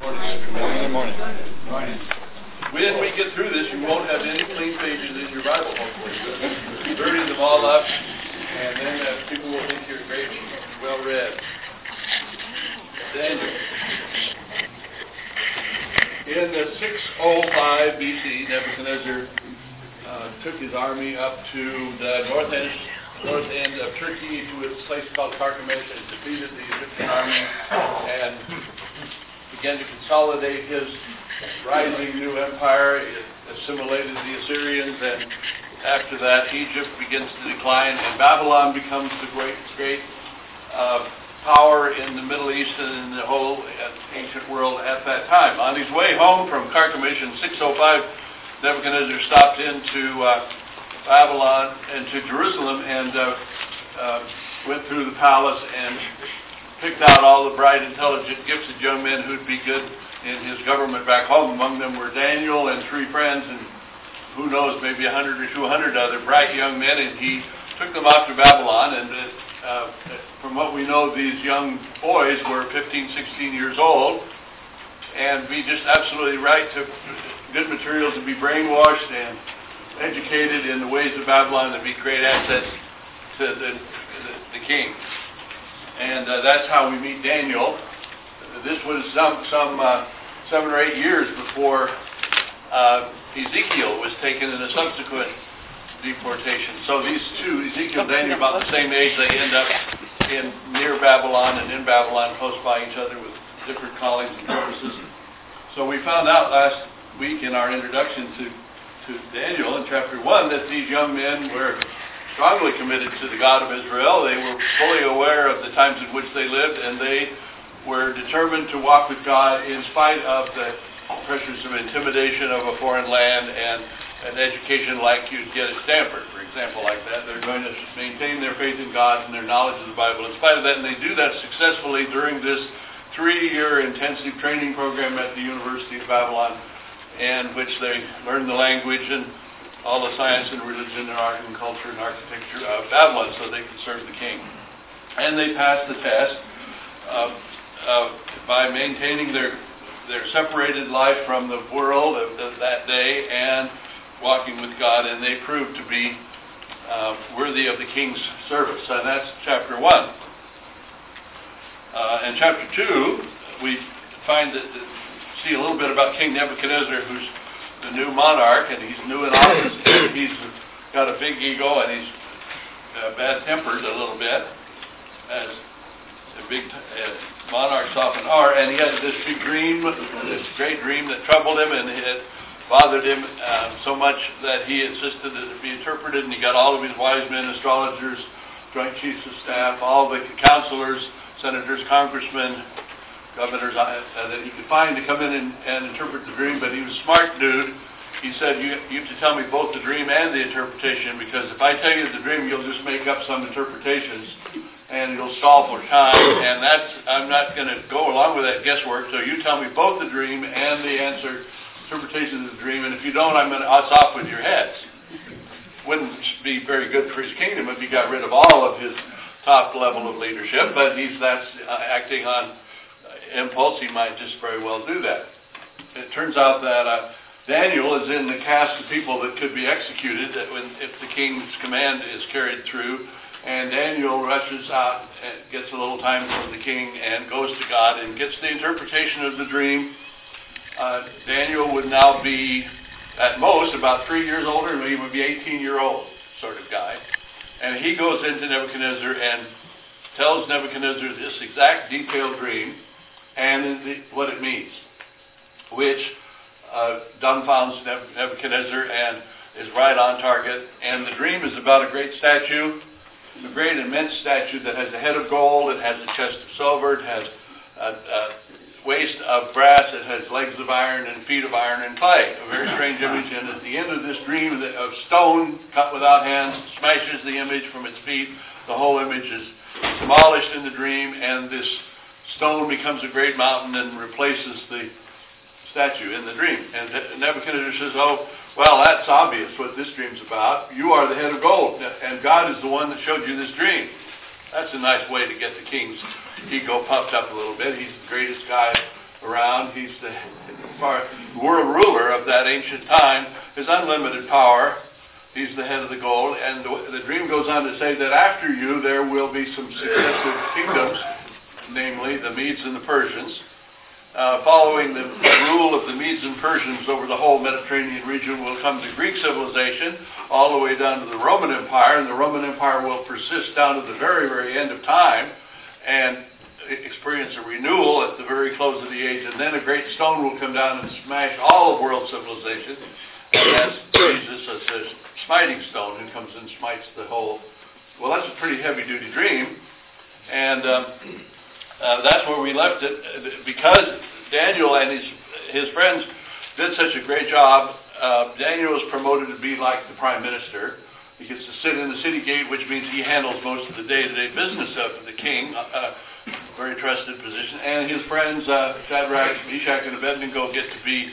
Good morning. When we get through this, you won't have any clean pages in your Bible, hopefully. We'll dirty them all up, and then people will think you're great and well read. Daniel. In the 605 BC, Nebuchadnezzar took his army up to the north end of Turkey to a place called Carchemish and defeated the Egyptian army and began to consolidate his rising new empire. It assimilated the Assyrians, and after that Egypt begins to decline, and Babylon becomes the great power in the Middle East and in the whole ancient world at that time. On his way home from Carchemish in 605, Nebuchadnezzar stopped into Babylon and to Jerusalem and went through the palace and picked out all the bright, intelligent, gifted young men who'd be good in his government back home. Among them were Daniel and 3 friends, and who knows, maybe 100 or 200 other bright young men, and he took them off to Babylon. And from what we know, these young boys were 15, 16 years old, and be just absolutely right to good materials to be brainwashed and educated in the ways of Babylon to be great assets to the king. And that's how we meet Daniel. This was some 7 or 8 years before Ezekiel was taken in a subsequent deportation. So these two, Ezekiel and Daniel, about the same age. They end up near Babylon and in Babylon, close by each other with different callings and purposes. So we found out last week in our introduction to Daniel in chapter 1 that these young men were strongly committed to the God of Israel. They were fully aware of the times in which they lived, and they were determined to walk with God in spite of the pressures of intimidation of a foreign land and an education like you'd get at Stanford, for example, like that. They're going to maintain their faith in God and their knowledge of the Bible in spite of that, and they do that successfully during this 3-year intensive training program at the University of Babylon, in which they learn the language and all the science and religion and art and culture and architecture of Babylon so they could serve the king. And they passed the test by maintaining their separated life from the world of that day and walking with God, and they proved to be worthy of the king's service. And that's chapter 1. In chapter 2, we find see a little bit about King Nebuchadnezzar, who's the new monarch, and he's new in office, and he's got a big ego, and he's bad-tempered a little bit, as big monarchs often are, and he had this big dream, this great dream that troubled him, and it bothered him so much that he insisted that it be interpreted, and he got all of his wise men, astrologers, joint chiefs of staff, all the counselors, senators, congressmen, governors that he could find to come in and interpret the dream. But he was a smart dude. He said, you have to tell me both the dream and the interpretation, because if I tell you the dream, you'll just make up some interpretations and it'll stall for time, and I'm not going to go along with that guesswork. So you tell me both the dream and the interpretation of the dream, and if you don't, I'm going to us off with your heads. Wouldn't be very good for his kingdom if he got rid of all of his top level of leadership, but that's acting on impulse. He might just very well do that. It turns out that Daniel is in the cast of people that could be executed if the king's command is carried through, and Daniel rushes out and gets a little time from the king and goes to God and gets the interpretation of the dream. Daniel would now be at most about 3 years older, and he would be 18-year-old sort of guy, and he goes into Nebuchadnezzar and tells Nebuchadnezzar this exact detailed dream and what it means, which dumbfounds Nebuchadnezzar and is right on target. And the dream is about a great statue, a great immense statue that has a head of gold, it has a chest of silver, it has a waist of brass, it has legs of iron and feet of iron and clay. A very strange image, and at the end of this dream, of stone cut without hands smashes the image from its feet. The whole image is demolished in the dream, and this stone becomes a great mountain and replaces the statue in the dream. And Nebuchadnezzar says, oh, well, that's obvious what this dream's about. You are the head of gold, and God is the one that showed you this dream. That's a nice way to get the king's ego puffed up a little bit. He's the greatest guy around, Babylon. He's the world ruler of that ancient time. His unlimited power. He's the head of the gold. And the dream goes on to say that after you there will be some successive kingdoms, namely the Medes and the Persians. Following the rule of the Medes and Persians over the whole Mediterranean region will come the Greek civilization, all the way down to the Roman Empire, and the Roman Empire will persist down to the very, very end of time, and experience a renewal at the very close of the age, and then a great stone will come down and smash all of world civilization, and that's Jesus as a smiting stone who comes and smites the whole. Well, that's a pretty heavy-duty dream, and that's where we left it. Because Daniel and his friends did such a great job, Daniel was promoted to be like the prime minister. He gets to sit in the city gate, which means he handles most of the day-to-day business of the king. Very trusted position. And his friends, Shadrach, Meshach, and Abednego, get to be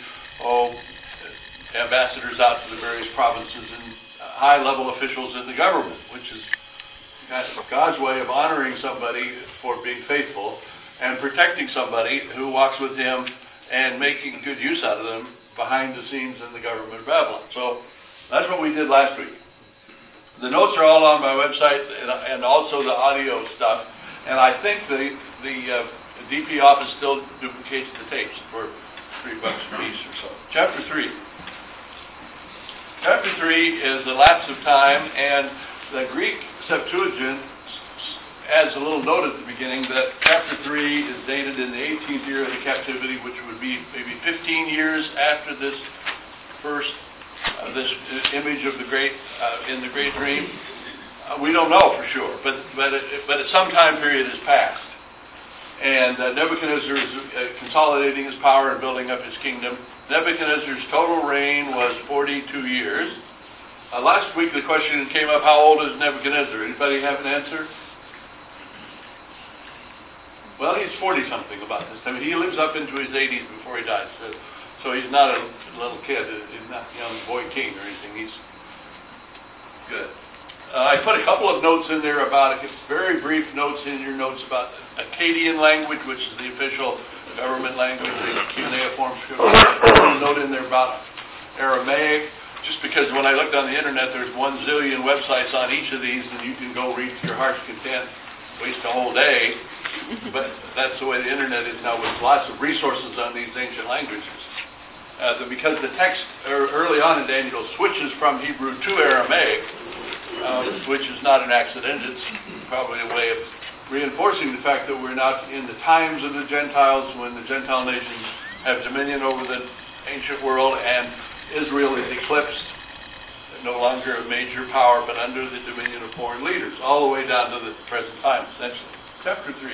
ambassadors out to the various provinces and high-level officials in the government, which is God's way of honoring somebody for being faithful and protecting somebody who walks with him and making good use out of them behind the scenes in the government of Babylon. So that's what we did last week. The notes are all on my website and also the audio stuff. And I think the DP office still duplicates the tapes for $3 a piece or so. Chapter 3. Chapter 3 is a lapse of time, and the Greek Septuagint adds a little note at the beginning that chapter 3 is dated in the 18th year of the captivity, which would be maybe 15 years after this first, this image of the great, in the great dream. We don't know for sure, but some time period has passed. And Nebuchadnezzar is consolidating his power and building up his kingdom. Nebuchadnezzar's total reign was 42 years. Last week the question came up, how old is Nebuchadnezzar? Anybody have an answer? Well, he's 40-something about this time. He lives up into his 80s before he dies. So he's not a little kid. He's not a young boy king or anything. He's good. I put a couple of notes in there about, very brief notes in your notes about Akkadian language, which is the official government language, the cuneiform script. I put a note in there about Aramaic, just because when I looked on the internet, there's 1 zillion websites on each of these, and you can go read to your heart's content, waste a whole day. But that's the way the internet is now, with lots of resources on these ancient languages. Because the text early on in Daniel switches from Hebrew to Aramaic, which is not an accident. It's probably a way of reinforcing the fact that we're not in the times of the Gentiles, when the Gentile nations have dominion over the ancient world, and Israel is eclipsed, no longer a major power, but under the dominion of foreign leaders, all the way down to the present time, essentially. Chapter 3.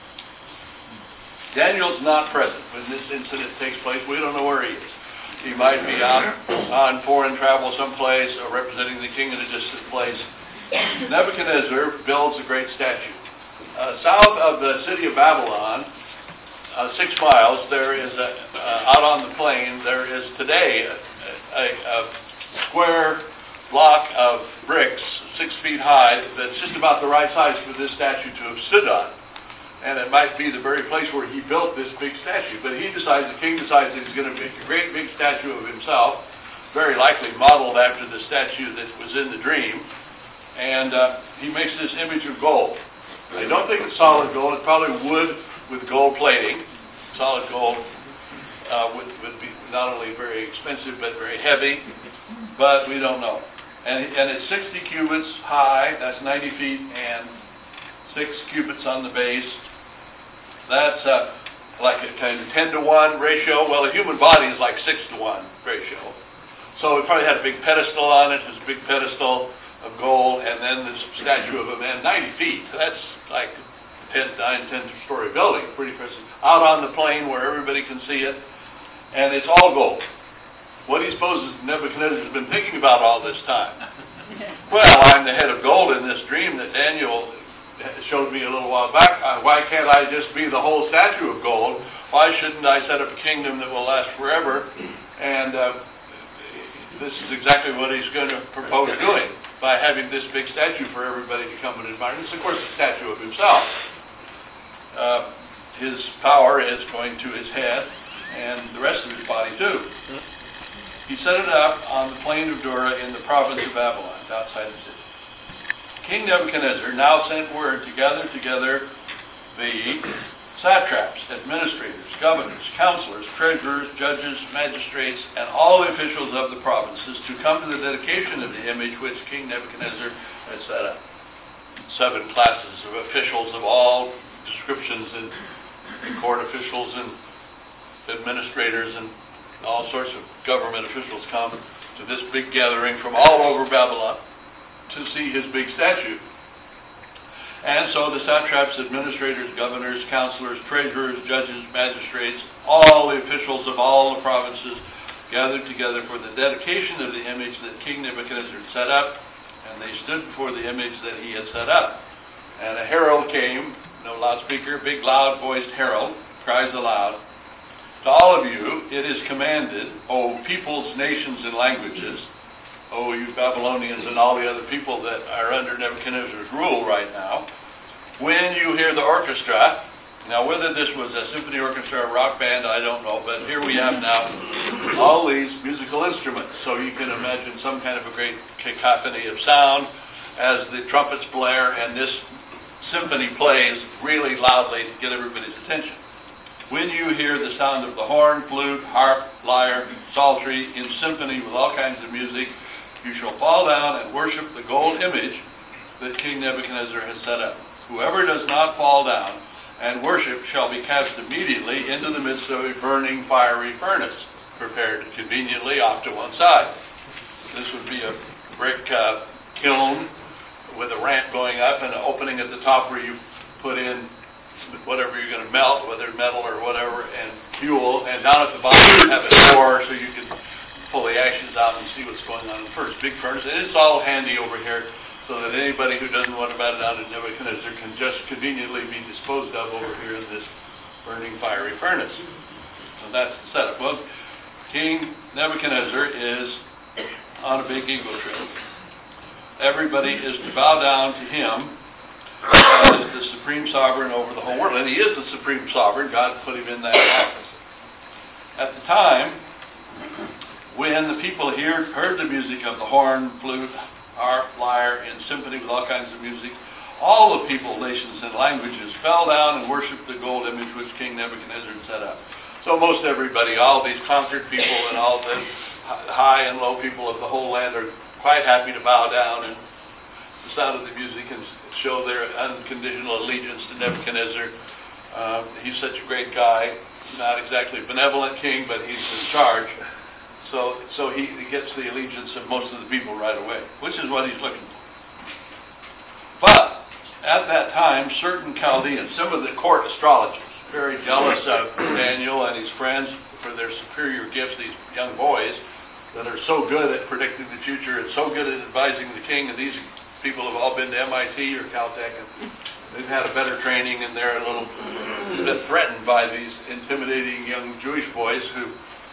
Daniel's not present when this incident takes place. We don't know where he is. He might be out on foreign travel someplace, or representing the king in a distant place. Nebuchadnezzar builds a great statue. South of the city of Babylon, 6 miles, there is out on the plain, there is today a square block of bricks, 6 feet high, that's just about the right size for this statue to have stood on. And it might be the very place where he built this big statue. But the king decides that he's going to make a great big statue of himself, very likely modeled after the statue that was in the dream. And he makes this image of gold. I don't think it's solid gold. It's probably wood with gold plating. Solid gold would be not only very expensive, but very heavy. But we don't know. And it's 60 cubits high. That's 90 feet, and 6 cubits on the base. That's like a kind of 10-to-1 ratio. Well, a human body is like 6-to-1 ratio. So it probably had a big pedestal on it. It was a big pedestal of gold, and then this statue of a man, 90 feet. That's like a 10-story building. Pretty impressive. Out on the plain where everybody can see it. And it's all gold. What do you suppose Nebuchadnezzar has been thinking about all this time? Well, I'm the head of gold in this dream that Daniel showed me a little while back. Why can't I just be the whole statue of gold? Why shouldn't I set up a kingdom that will last forever? And this is exactly what he's going to propose doing by having this big statue for everybody to come and admire. This is, of course, a statue of himself. His power is going to his head. and the rest of his body too. He set it up on the plain of Dura in the province of Babylon, outside the city. King Nebuchadnezzar now sent word to gather together the satraps, administrators, governors, counselors, treasurers, judges, magistrates, and all the officials of the provinces to come to the dedication of the image which King Nebuchadnezzar had set up. 7 classes of officials of all descriptions, and court officials and administrators and all sorts of government officials come to this big gathering from all over Babylon to see his big statue. And so the satraps, administrators, governors, counselors, treasurers, judges, magistrates, all the officials of all the provinces gathered together for the dedication of the image that King Nebuchadnezzar had set up, and they stood before the image that he had set up. And a herald came, no loudspeaker, big loud-voiced herald, cries aloud, "To all of you it is commanded, O peoples, nations, and languages," O you Babylonians and all the other people that are under Nebuchadnezzar's rule right now, "when you hear the orchestra," now whether this was a symphony orchestra or a rock band, I don't know, but here we have now all these musical instruments. So you can imagine some kind of a great cacophony of sound as the trumpets blare and this symphony plays really loudly to get everybody's attention. "When you hear the sound of the horn, flute, harp, lyre, psaltery, in symphony with all kinds of music, you shall fall down and worship the gold image that King Nebuchadnezzar has set up. Whoever does not fall down and worship shall be cast immediately into the midst of a burning fiery furnace, prepared conveniently off to one side." This would be a brick kiln with a ramp going up and an opening at the top where you put in whatever you're going to melt, whether metal or whatever, and fuel, and down at the bottom you have a door so you can pull the ashes out and see what's going on in the first big furnace. And it's all handy over here so that anybody who doesn't want to bow down to Nebuchadnezzar can just conveniently be disposed of over here in this burning fiery furnace. So that's the setup. Well, King Nebuchadnezzar is on a big ego trip. Everybody is to bow down to him as the supreme sovereign over the whole world. And he is the supreme sovereign. God put him in that office. At the time, when the people heard the music of the horn, flute, harp, lyre, and symphony with all kinds of music, all the people, nations, and languages fell down and worshipped the gold image which King Nebuchadnezzar had set up. So most everybody, all these conquered people and all the high and low people of the whole land are quite happy to bow down and the sound of the music and show their unconditional allegiance to Nebuchadnezzar. He's such a great guy, not exactly a benevolent king, but he's in charge. So he gets the allegiance of most of the people right away, which is what he's looking for. But at that time, certain Chaldeans, some of the court astrologers, very jealous of Daniel and his friends for their superior gifts, these young boys that are so good at predicting the future and so good at advising the king, and these people have all been to MIT or Caltech, and they've had a better training, and they're a little bit threatened by these intimidating young Jewish boys who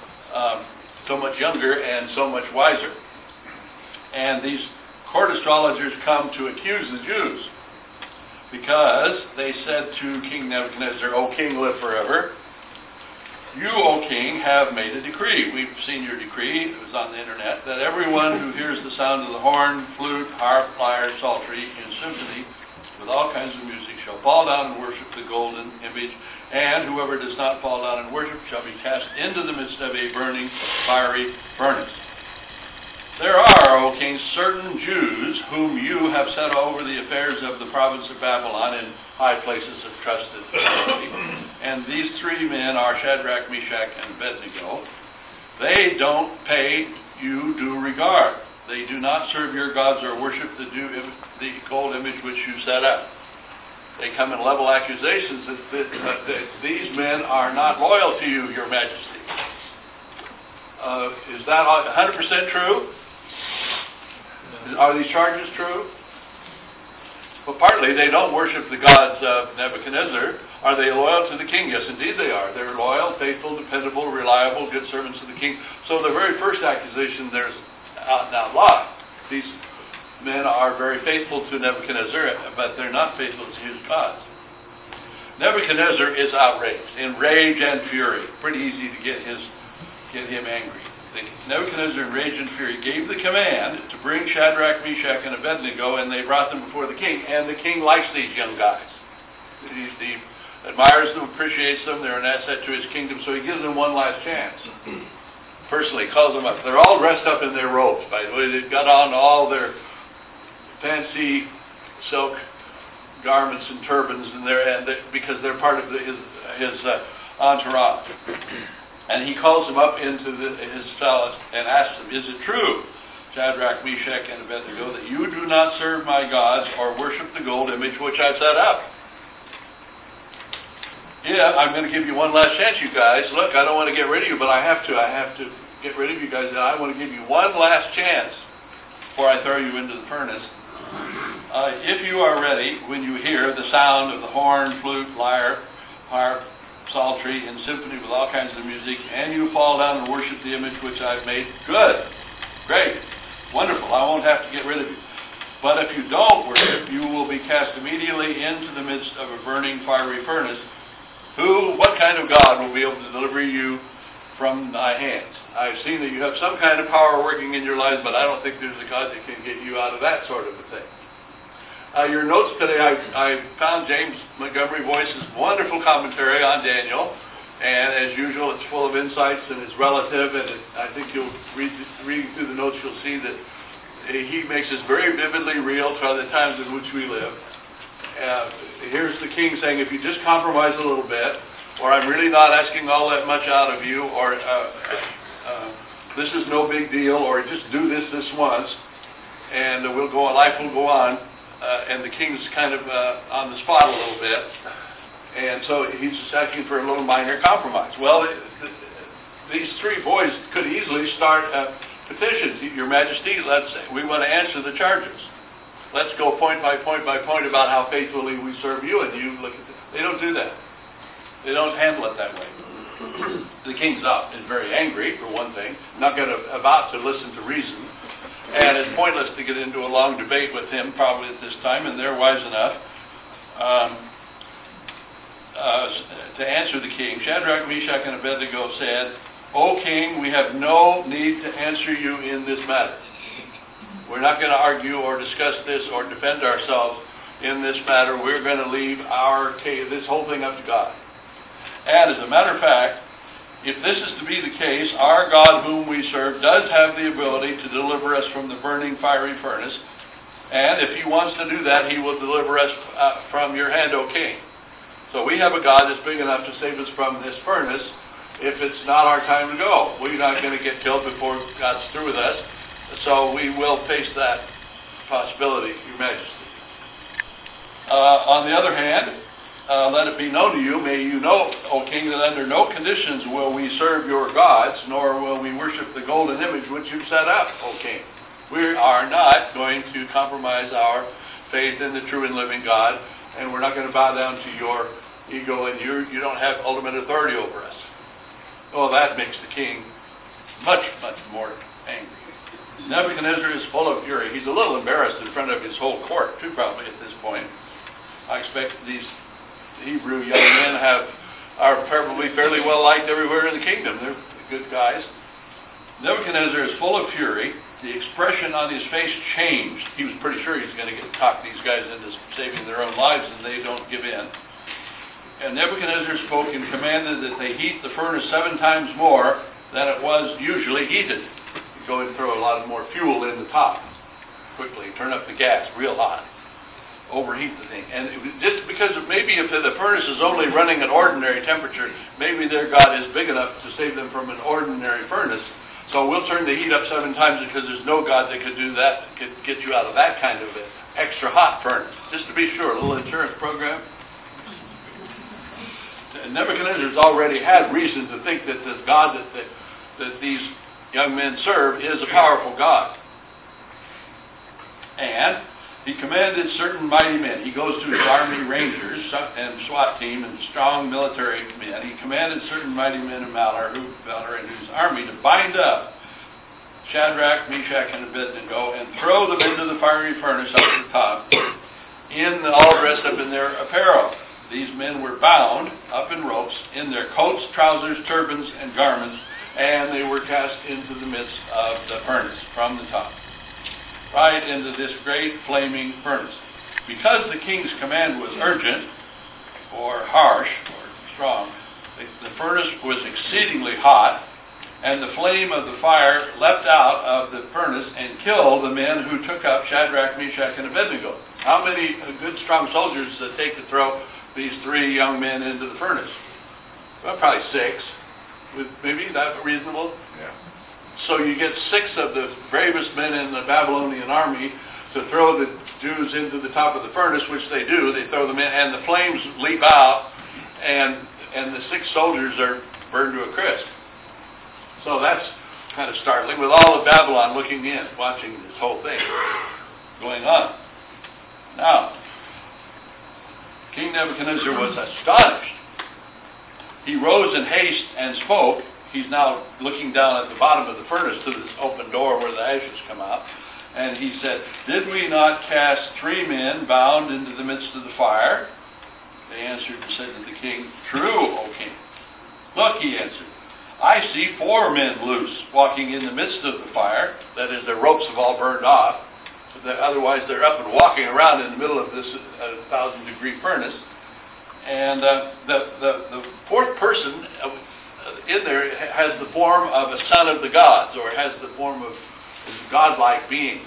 so much younger and so much wiser. And these court astrologers come to accuse the Jews because they said to King Nebuchadnezzar, "O king, live forever. You, O king, have made a decree." We've seen your decree, it was on the internet, "that everyone who hears the sound of the horn, flute, harp, lyre, psaltery, and symphony with all kinds of music shall fall down and worship the golden image, and whoever does not fall down and worship shall be cast into the midst of a burning fiery furnace. There are, O king, certain Jews whom you have set over the affairs of the province of Babylon in high places of trust and authority. And these 3 men are Shadrach, Meshach, and Abednego. They don't pay you due regard. They do not serve your gods or worship the gold image which you set up. They come and level accusations that these men are not loyal to you, your majesty." Is that 100% true? Are these charges true? Well, partly they don't worship the gods of Nebuchadnezzar. Are they loyal to the king? Yes, indeed they are. They're loyal, faithful, dependable, reliable, good servants of the king. So the very first accusation, there's out and out lie. These men are very faithful to Nebuchadnezzar, but they're not faithful to his gods. Nebuchadnezzar is outraged, in rage and fury. Pretty easy to get him angry. Nebuchadnezzar, in rage and fury, gave the command to bring Shadrach, Meshach, and Abednego, and they brought them before the king. And the king likes these young guys. He admires them, appreciates them. They're an asset to his kingdom, so he gives them one last chance. Personally, calls them up. They're all dressed up in their robes, by the way. They've got on all their fancy silk garments and turbans, because they're part of his entourage. And he calls them up into his palace and asks them, "Is it true, Shadrach, Meshach, and Abednego, that you do not serve my gods or worship the gold image which I've set up?" "Yeah, I'm going to give you one last chance, you guys. Look, I don't want to get rid of you, but I have to. I have to get rid of you guys. And I want to give you one last chance before I throw you into the furnace. If you are ready, when you hear the sound of the horn, flute, lyre, harp, psaltery, and symphony with all kinds of music, and you fall down and worship the image which I've made, good, great, wonderful, I won't have to get rid of you. But if you don't worship, you will be cast immediately into the midst of a burning fiery furnace. What kind of God will be able to deliver you from my hands? I've seen that you have some kind of power working in your lives, but I don't think there's a God that can get you out of that sort of a thing." Your notes today, I found James Montgomery Boyce's wonderful commentary on Daniel, and as usual, it's full of insights and it's relative, and I think you'll reading through the notes, you'll see that he makes this very vividly real to the times in which we live. Here's the king saying, if you just compromise a little bit, or I'm really not asking all that much out of you, or this is no big deal, or just do this once, and life will go on. And the king's kind of on the spot a little bit, and so he's just asking for a little minor compromise. Well, these three boys could easily start petitions. Your Majesty, we want to answer the charges. Let's go point by point by point about how faithfully we serve you, and you look at They don't do that. They don't handle it that way. The king's is very angry, for one thing, not about to listen to reason. And it's pointless to get into a long debate with him probably at this time, and they're wise enough to answer the king. Shadrach, Meshach, and Abednego said, "O king, we have no need to answer you in this matter. We're not going to argue or discuss this or defend ourselves in this matter. We're going to leave this whole thing up to God. And as a matter of fact, if this is to be the case, our God whom we serve does have the ability to deliver us from the burning fiery furnace. And if he wants to do that, he will deliver us from your hand, O king. So we have a God that's big enough to save us from this furnace if it's not our time to go. We're not going to get killed before God's through with us. So we will face that possibility, Your Majesty. On the other hand, let it be known to you, may you know, O king, that under no conditions will we serve your gods, nor will we worship the golden image which you've set up, O king. We are not going to compromise our faith in the true and living God, and we're not going to bow down to your ego, and you don't have ultimate authority over us." Well, that makes the king much, much more angry. Nebuchadnezzar is full of fury. He's a little embarrassed in front of his whole court, too, probably at this point. I expect these Hebrew young men are probably fairly well liked everywhere in the kingdom. They're good guys. Nebuchadnezzar is full of fury. The expression on his face changed. He was pretty sure he was going to talk these guys into saving their own lives, and they don't give in. And Nebuchadnezzar spoke and commanded that they heat the furnace 7 times more than it was usually heated. You go and throw a lot more fuel in the top quickly. Turn up the gas real hot. Overheat the thing. And just because maybe if the furnace is only running at ordinary temperature, maybe their God is big enough to save them from an ordinary furnace. So we'll turn the heat up 7 times because there's no God that could do that, that could get you out of that kind of an extra hot furnace. Just to be sure, a little insurance program. And Nebuchadnezzar's already had reason to think that the God that these young men serve is a powerful God. And he commanded certain mighty men. He goes to his army rangers and SWAT team and strong military men. He commanded certain mighty men of valor in his army to bind up Shadrach, Meshach, and Abednego and throw them into the fiery furnace up at the top, all dressed up in their apparel. these men were bound up in ropes in their coats, trousers, turbans, and garments, and they were cast into the midst of the furnace from the top, right into this great flaming furnace. Because the king's command was urgent, or harsh, or strong, the furnace was exceedingly hot, and the flame of the fire leapt out of the furnace and killed the men who took up Shadrach, Meshach, and Abednego. How many good, strong soldiers does it take to throw these three young men into the furnace? Well, probably 6. Maybe that reasonable? Yeah. So you get 6 of the bravest men in the Babylonian army to throw the Jews into the top of the furnace, which they do. They throw them in, and the flames leap out, and the 6 soldiers are burned to a crisp. So that's kind of startling, with all of Babylon looking in, watching this whole thing going on. Now, King Nebuchadnezzar was astonished. He rose in haste and spoke. He's now looking down at the bottom of the furnace to this open door where the ashes come out. And he said, "Did we not cast 3 men bound into the midst of the fire?" They answered and said to the king, "True, O king." "Look," he answered, "I see 4 men loose, walking in the midst of the fire." That is, their ropes have all burned off. Otherwise, they're up and walking around in the middle of this 1,000-degree furnace. And the 4th person in there has the form of a son of the gods, or has the form of a godlike being.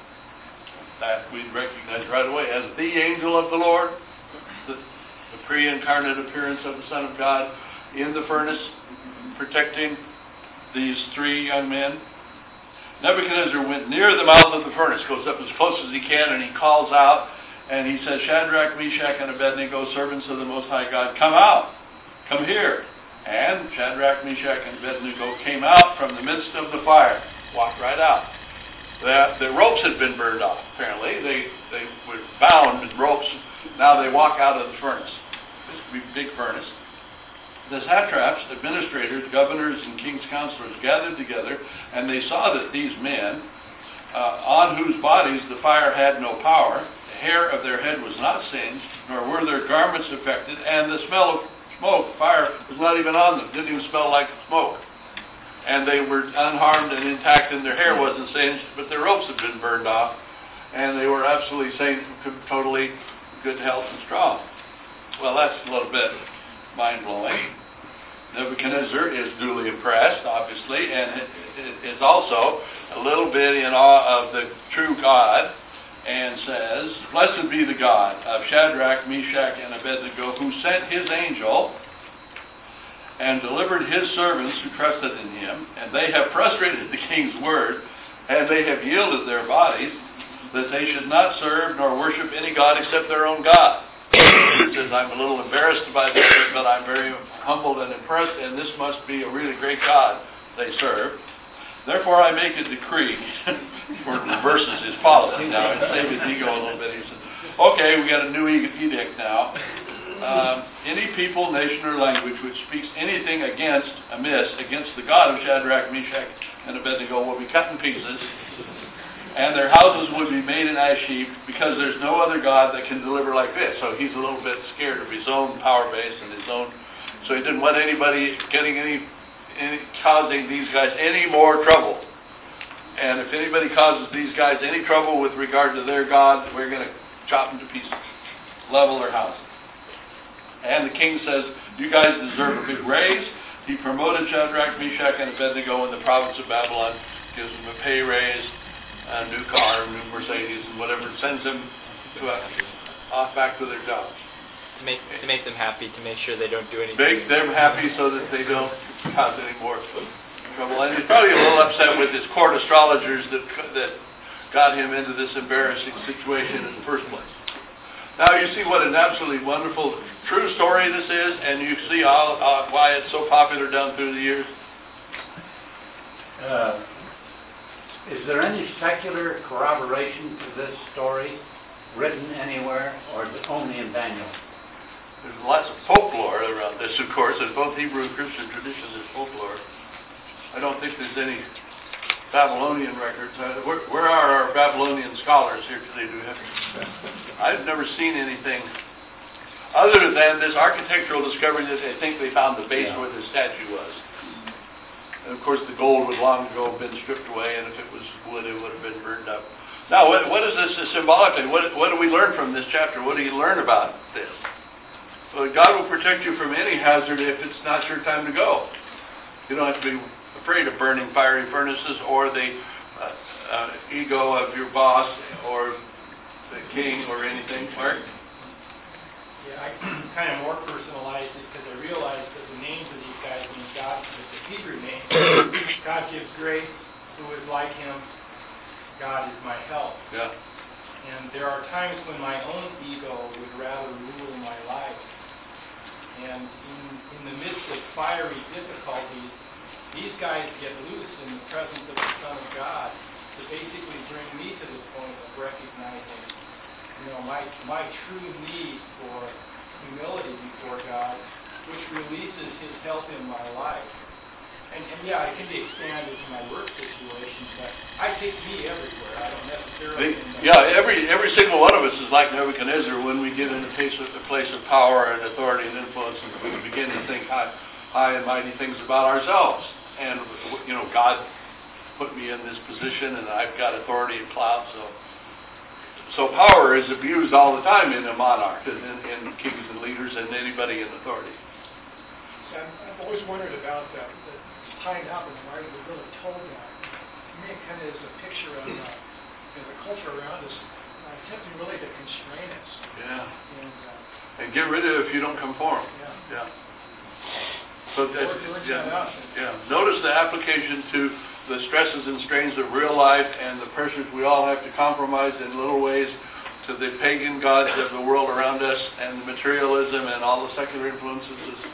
That we recognize right away as the angel of the Lord, the pre-incarnate appearance of the Son of God in the furnace, protecting these 3 young men. Nebuchadnezzar went near the mouth of the furnace, goes up as close as he can, and he calls out, and he says, "Shadrach, Meshach, and Abednego, servants of the Most High God, come out, come here." And Shadrach, Meshach, and Abednego came out from the midst of the fire, walked right out. The ropes had been burned off, apparently. They were bound in ropes. Now they walk out of the furnace. This would be a big furnace. The satraps, administrators, governors, and king's counselors gathered together, and they saw that these men, on whose bodies the fire had no power, the hair of their head was not singed, nor were their garments affected, and the smell of smoke, fire, was not even on them. Didn't even smell like smoke. And they were unharmed and intact, and their hair wasn't singed, but their ropes had been burned off, and they were absolutely sane, totally good health and strong. Well, that's a little bit mind-blowing. Nebuchadnezzar is duly impressed, obviously, and is also a little bit in awe of the true God, and says, "Blessed be the God of Shadrach, Meshach, and Abednego, who sent his angel and delivered his servants who trusted in him, and they have frustrated the king's word, and they have yielded their bodies, that they should not serve nor worship any god except their own God." He says, "I'm a little embarrassed by this, but I'm very humbled and impressed, and this must be a really great God they serve. Therefore I make a decree," where it reverses his policy now, and save his ego a little bit. He says, "Okay, we got a new edict now. Any people, nation, or language which speaks anything amiss against the God of Shadrach, Meshach, and Abednego will be cut in pieces, and their houses would be made in ash heap, because there's no other God that can deliver like this." So he's a little bit scared of his own power base and his own, so he didn't want anybody causing these guys any more trouble. And if anybody causes these guys any trouble with regard to their God, we're going to chop them to pieces, level their houses. And the king says, "You guys deserve a big raise." He promoted Shadrach, Meshach, and Abednego in the province of Babylon, gives them a pay raise, a new car, a new Mercedes, and whatever, sends them off back to their jobs. To make them happy, to make sure they don't do anything. Make them happy so that they don't cause any more trouble. And he's probably a little upset with his court astrologers that got him into this embarrassing situation in the first place. Now you see what an absolutely wonderful, true story this is, and you see why it's so popular down through the years. Is there any secular corroboration to this story written anywhere, or is it only in Daniel? There's lots of folklore around this, of course. There's both Hebrew and Christian tradition, there's folklore. I don't think there's any Babylonian records. Where are our Babylonian scholars here today? Do we have? I've never seen anything. other than this architectural discovery that they think they found the base Yeah. where the statue was. And of course, the gold would long ago have been stripped away, and if it was wood, it would have been burned up. Now, what is this symbolically? What do we learn from this chapter? What do you learn about this? Well, God will protect you from any hazard if it's not your time to go. You don't have to be afraid of burning fiery furnaces or the ego of your boss or the king or anything. Mark? Yeah, I kind of more personalized it because I realized that the names of these guys mean God, it's a Hebrew name. God gives grace, who is like him. God is my help. Yeah. And there are times when my own ego would rather rule my life. And in the midst of fiery difficulties, these guys get loose in the presence of the Son of God to basically bring me to the point of recognizing, my true need for humility before God, which releases his help in my life. And yeah, it can be expanded to my work situation, but I take me everywhere. I don't necessarily... Every single one of us is like Nebuchadnezzar when we get in a place of power and authority and influence, and we begin to think high and mighty things about ourselves. And, God put me in this position, and I've got authority and clout, So power is abused all the time in a monarch, and in kings and leaders and anybody in authority. I've always wondered about that tying up in the writing that really told that. To me, it kind of is a picture of the culture around us attempting really to constrain us. Yeah. And And get rid of it if you don't conform. yeah. So Notice the application to the stresses and strains of real life and the pressures we all have to compromise in little ways to the pagan gods of the world around us and the materialism and all the secular influences.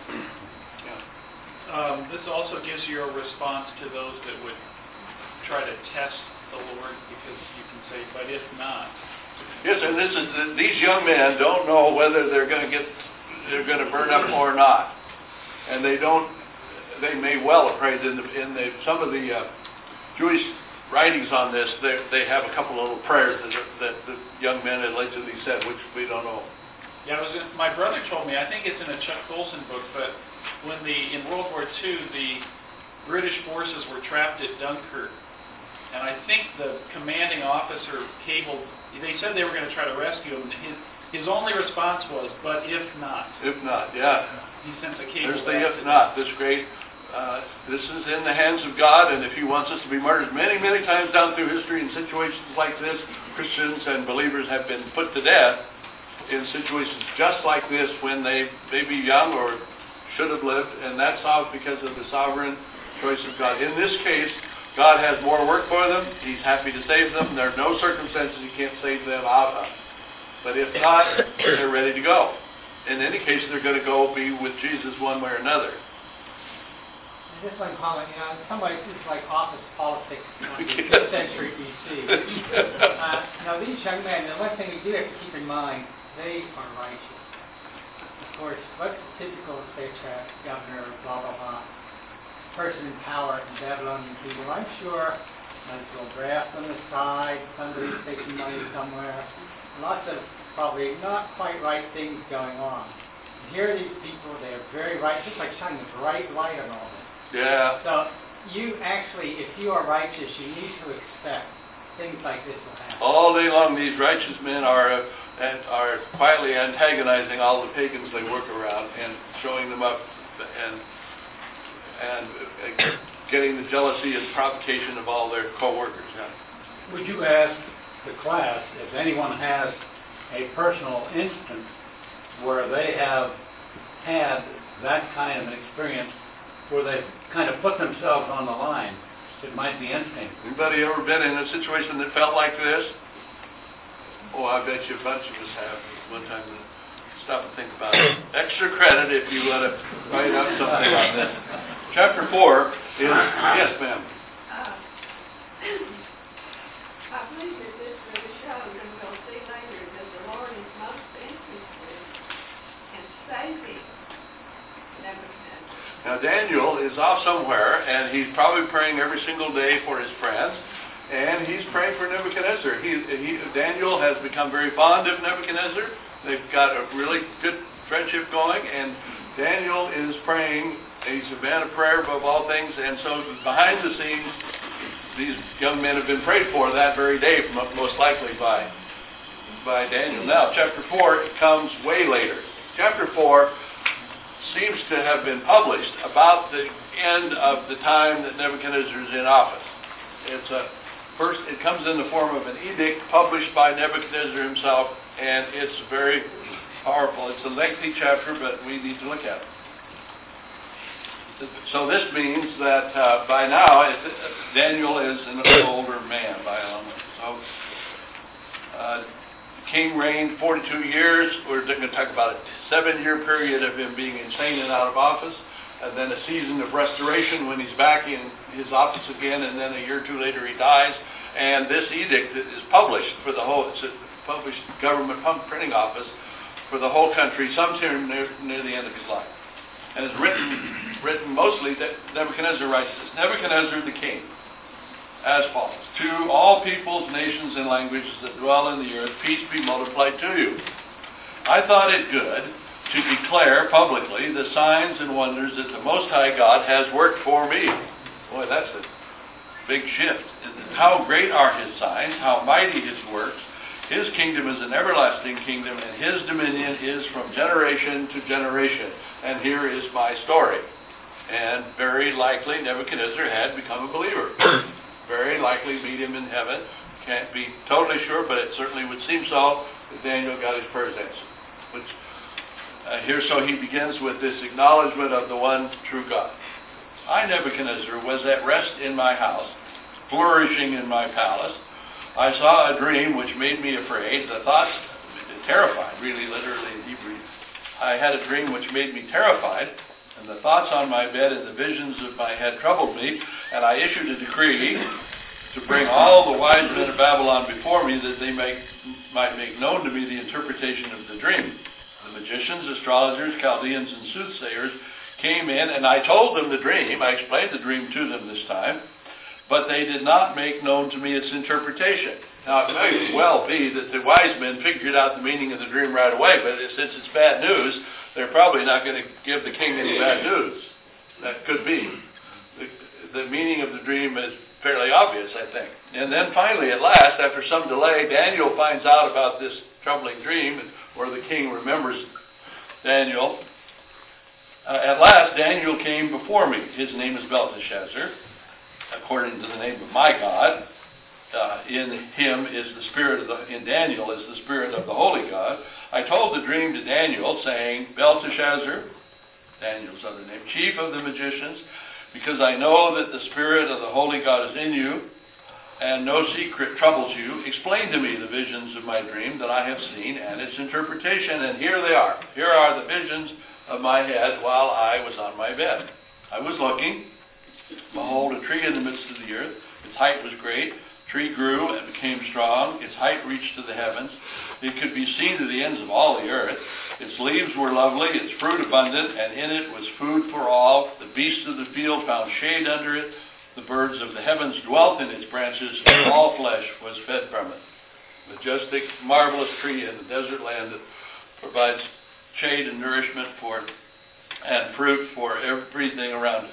This also gives you a response to those that would try to test the Lord, because you can say, but if not. Yes, and these young men don't know whether they're going to burn up or not, and they may well have prayed some of the Jewish writings on this. They have a couple of little prayers that the young men allegedly said, which we don't know. Yeah, my brother told me, I think it's in a Chuck Colson book, but when in World War II, the British forces were trapped at Dunkirk, and I think the commanding officer they said they were going to try to rescue him. His only response was, but if not. If not, yeah. He sent a cable. There's the if not. This is in the hands of God, and if he wants us to be martyrs, many, many times down through history in situations like this, Christians and believers have been put to death in situations just like this when they may be young or should have lived, and that's all because of the sovereign choice of God. In this case, God has more work for them. He's happy to save them. There are no circumstances he can't save them out of. But if not, they're ready to go. In any case, they're going to go be with Jesus one way or another. Just one comment, in some ways this is like office politics in the 5th century BC. These young men, the one thing we do have to keep in mind, they are righteous. Of course, what's the typical, say, governor, blah, blah, blah, person in power in Babylonian people? I'm sure there's a little graft on the side, somebody's taking money somewhere, lots of probably not quite right things going on. And here are these people, they are very righteous, just like shining a bright light on all this. Yeah. So you actually, if you are righteous, you need to expect things like this will happen. All day long, these righteous men are quietly antagonizing all the pagans they work around and showing them up and getting the jealousy and provocation of all their co-workers. Yeah. Would you ask the class if anyone has a personal instance where they have had that kind of an experience where they kind of put themselves on the line? It might be interesting. Anybody ever been in a situation that felt like this? Oh, I bet you a bunch of us have one time. Stop and think about it. Extra credit if you want to write up something about this. Chapter 4 is, yes, ma'am. I believe that this really shows, and we'll see later, that the Lord is most interested in saving Nebuchadnezzar. Now Daniel is off somewhere, and he's probably praying every single day for his friends, and he's praying for Nebuchadnezzar. Daniel has become very fond of Nebuchadnezzar. They've got a really good friendship going, and Daniel is praying. He's a man of prayer above all things, and so behind the scenes, these young men have been prayed for that very day, most likely by Daniel. Now, chapter 4 comes way later. Chapter 4 seems to have been published about the end of the time that Nebuchadnezzar is in office. It comes in the form of an edict published by Nebuchadnezzar himself, and it's very powerful. It's a lengthy chapter, but we need to look at it. So this means that by now, Daniel is an older man by a long way. So the king reigned 42 years. We're going to talk about a 7-year period of him being insane and out of office, and then a season of restoration when he's back in his office again, and then a year or two later he dies. And this edict is published for the whole, it's a published government printing office for the whole country sometime near the end of his life. And it's written mostly, that Nebuchadnezzar writes this: Nebuchadnezzar the king, as follows: to all peoples, nations, and languages that dwell in the earth, peace be multiplied to you. I thought it good to declare publicly the signs and wonders that the Most High God has worked for me. Boy, that's a big shift. How great are his signs, how mighty his works. His kingdom is an everlasting kingdom, and his dominion is from generation to generation. And here is my story. And very likely Nebuchadnezzar had become a believer. Very likely meet him in heaven. Can't be totally sure, but it certainly would seem so that Daniel got his prayers answered. So he begins with this acknowledgement of the one true God. I, Nebuchadnezzar, was at rest in my house, flourishing in my palace. I saw a dream which made me afraid. The thoughts, terrified, really, literally in Hebrew. I had a dream which made me terrified, and the thoughts on my bed and the visions of my head troubled me, and I issued a decree to bring all the wise men of Babylon before me, that they might make known to me the interpretation of the dream. The magicians, astrologers, Chaldeans, and soothsayers came in, and I told them the dream. I explained the dream to them this time, but they did not make known to me its interpretation. Now, it may well be that the wise men figured out the meaning of the dream right away, but since it's bad news, they're probably not going to give the king any bad news. That could be. The meaning of the dream is fairly obvious, I think. And then finally, at last, after some delay, Daniel finds out about this troubling dream, where the king remembers Daniel. At last, Daniel came before me. His name is Belteshazzar, according to the name of my God. In him is the spirit in Daniel is the spirit of the holy God. I told the dream to Daniel, saying, Belteshazzar, Daniel's other name, chief of the magicians, because I know that the spirit of the holy God is in you, and no secret troubles you, explain to me the visions of my dream that I have seen and its interpretation. And here they are. Here are the visions of my head while I was on my bed. I was looking. Behold, a tree in the midst of the earth. Its height was great. Tree grew and became strong. Its height reached to the heavens. It could be seen to the ends of all the earth. Its leaves were lovely, its fruit abundant, and in it was food for all. The beasts of the field found shade under it. The birds of the heavens dwelt in its branches, and all flesh was fed from it. Majestic, marvelous tree in the desert land that provides shade and nourishment and fruit for everything around it.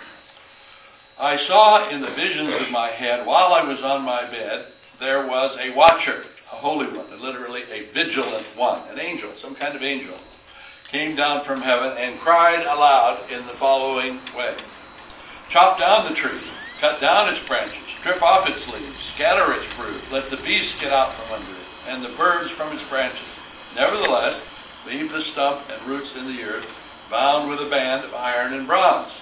I saw in the visions of my head, while I was on my bed, there was a watcher, a holy one, literally a vigilant one, an angel, some kind of angel, came down from heaven and cried aloud in the following way. Chop down the tree, cut down its branches, strip off its leaves, scatter its fruit, let the beasts get out from under it, and the birds from its branches. Nevertheless, leave the stump and roots in the earth, bound with a band of iron and bronze.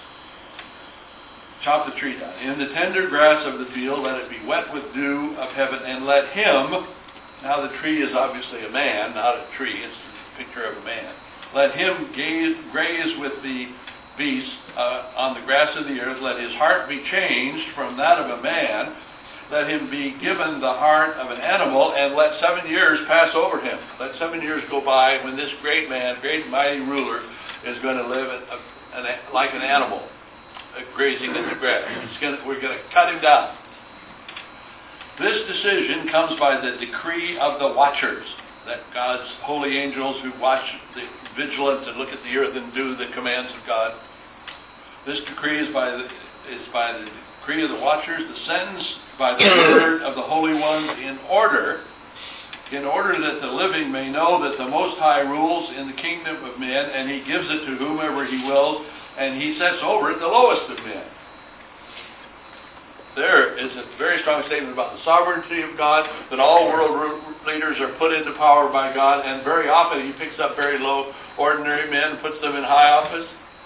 Chop the tree down. In the tender grass of the field, let it be wet with dew of heaven, and let him, now the tree is obviously a man, not a tree, it's a picture of a man. Let him graze with the beasts on the grass of the earth. Let his heart be changed from that of a man. Let him be given the heart of an animal, and let 7 years pass over him. Let 7 years go by when this great man, great mighty ruler, is going to live like an animal, grazing in the grass. We're going to cut him down. This decision comes by the decree of the watchers, that God's holy angels who watch vigilant and look at the earth and do the commands of God. This decree is by the decree of the watchers, the sentence by the word of the holy ones, in order that the living may know that the Most High rules in the kingdom of men, and he gives it to whomever he wills, and he sets over it the lowest of men. There is a very strong statement about the sovereignty of God, that all world leaders are put into power by God, and very often he picks up very low, ordinary men and puts them in high office.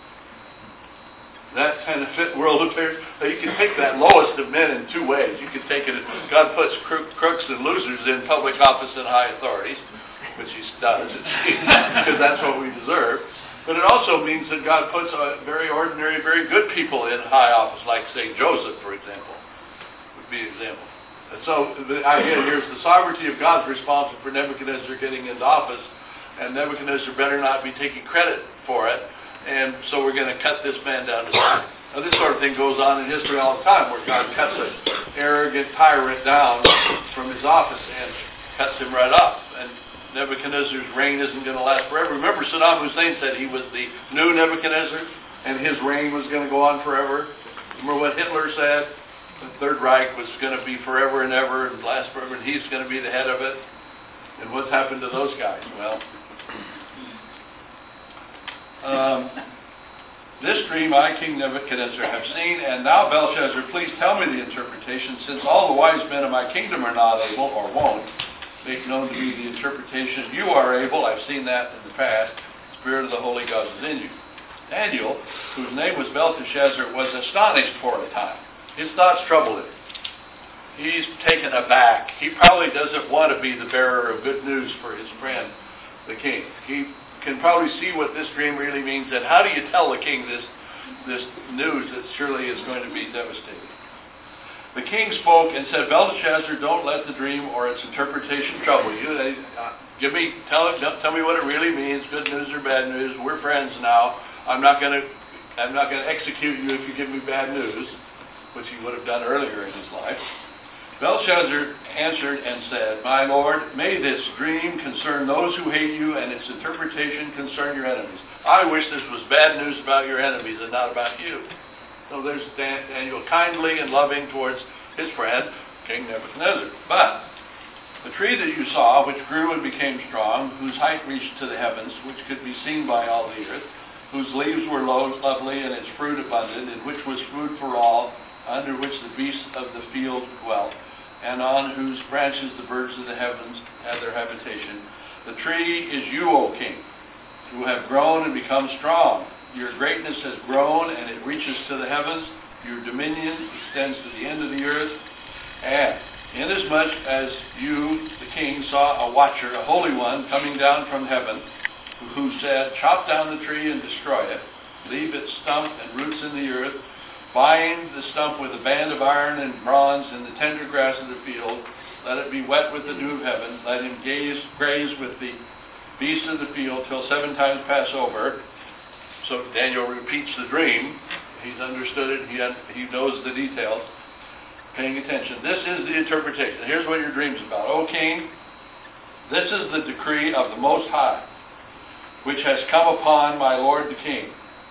That kind of fit world affairs. You can take that lowest of men in two ways. You can take it, God puts crooks and losers in public office and high authorities, which he does, because that's what we deserve. But it also means that God puts very ordinary, very good people in high office, like, say, Joseph, for example, would be an example. And so the idea here is the sovereignty of God's responsible for Nebuchadnezzar getting into office, and Nebuchadnezzar better not be taking credit for it. And so we're going to cut this man down to size. Now, this sort of thing goes on in history all the time, where God cuts an arrogant tyrant down from his office and cuts him right off. And Nebuchadnezzar's reign isn't going to last forever. Remember, Saddam Hussein said he was the new Nebuchadnezzar, and his reign was going to go on forever. Remember what Hitler said? The Third Reich was going to be forever and ever and last forever, and he's going to be the head of it. And what's happened to those guys? Well, this dream I, King Nebuchadnezzar, have seen, and now, Belshazzar, please tell me the interpretation, since all the wise men of my kingdom are not able, or won't, make known to me the interpretation. You are able, I've seen that in the past, the Spirit of the Holy God is in you. Daniel, whose name was Belteshazzar, was astonished for a time. His thoughts troubled him. He's taken aback. He probably doesn't want to be the bearer of good news for his friend, the king. He can probably see what this dream really means, and how do you tell the king this news that surely is going to be devastating? The king spoke and said, Belteshazzar, don't let the dream or its interpretation trouble you. Tell me what it really means, good news or bad news. We're friends now. I'm not going to execute you if you give me bad news, which he would have done earlier in his life. Belshazzar answered and said, My lord, may this dream concern those who hate you, and its interpretation concern your enemies. I wish this was bad news about your enemies and not about you. So there's Daniel, kindly and loving towards his friend, King Nebuchadnezzar. But the tree that you saw, which grew and became strong, whose height reached to the heavens, which could be seen by all the earth, whose leaves were lovely and its fruit abundant, in which was food for all, under which the beasts of the field dwelt, and on whose branches the birds of the heavens had their habitation. The tree is you, O king, who have grown and become strong. Your greatness has grown, and it reaches to the heavens. Your dominion extends to the end of the earth. And inasmuch as you, the king, saw a watcher, a holy one, coming down from heaven, who said, Chop down the tree and destroy it, leave its stump and roots in the earth, bind the stump with a band of iron and bronze in the tender grass of the field. Let it be wet with the dew of heaven. Let him graze with the beasts of the field till 7 times pass over. So Daniel repeats the dream. He's understood it. He knows the details. Paying attention. This is the interpretation. Here's what your dream's about. O king, this is the decree of the Most High, which has come upon my lord the king.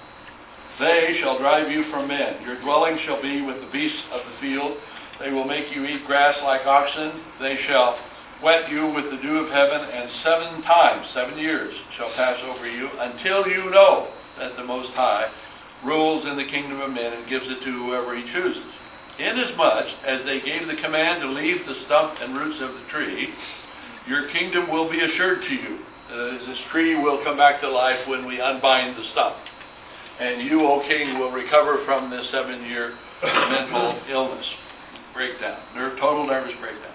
They shall drive you from men. Your dwelling shall be with the beasts of the field. They will make you eat grass like oxen. They shall wet you with the dew of heaven, and 7 times, 7 years, shall pass over you, until you know that the Most High rules in the kingdom of men and gives it to whoever he chooses. Inasmuch as they gave the command to leave the stump and roots of the tree, your kingdom will be assured to you. This tree will come back to life when we unbind the stump. And you, O king, will recover from this 7-year mental illness, breakdown, total nervous breakdown.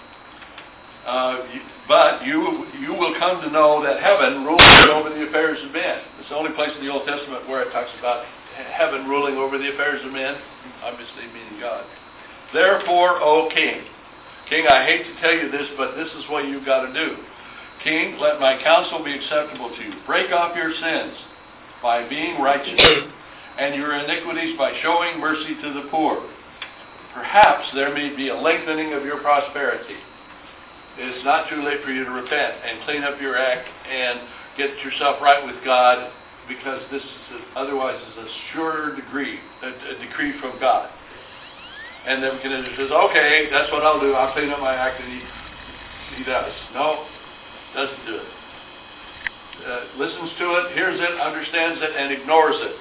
But you will come to know that heaven rules over the affairs of men. It's the only place in the Old Testament where it talks about heaven ruling over the affairs of men, obviously meaning God. Therefore, O king, I hate to tell you this, but this is what you've got to do. King, let my counsel be acceptable to you. Break off your sins by being righteous, and your iniquities by showing mercy to the poor. Perhaps there may be a lengthening of your prosperity. It's not too late for you to repent and clean up your act and get yourself right with God, because this is otherwise is a sure decree from God. And Nebuchadnezzar says, okay, that's what I'll do. I'll clean up my act, and he does. No, doesn't do it. Listens to it, hears it, understands it, and ignores it.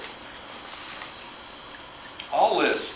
All this